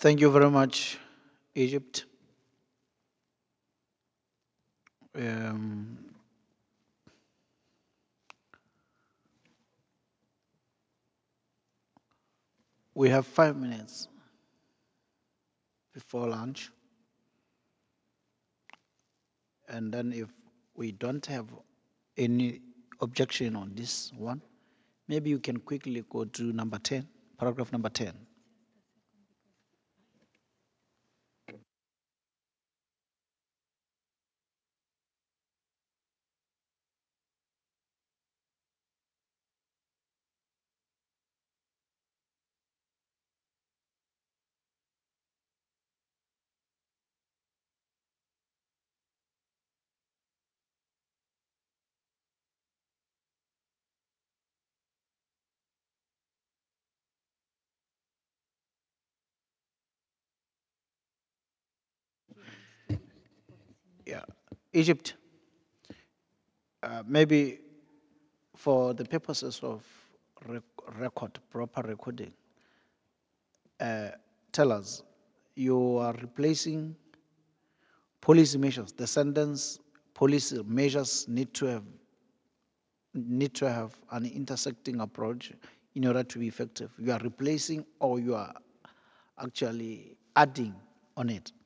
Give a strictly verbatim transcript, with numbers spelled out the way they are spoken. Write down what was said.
Thank you very much, Egypt. Um, we have five minutes before lunch, and then if we don't have any objection on this one, maybe you can quickly go to number ten, paragraph number ten. Yeah, Egypt, uh, maybe for the purposes of rec- record, proper recording, uh, tell us you are replacing policy measures. The sentence policy measures need to have need to have an intersecting approach in order to be effective. You are replacing or you are actually adding on it.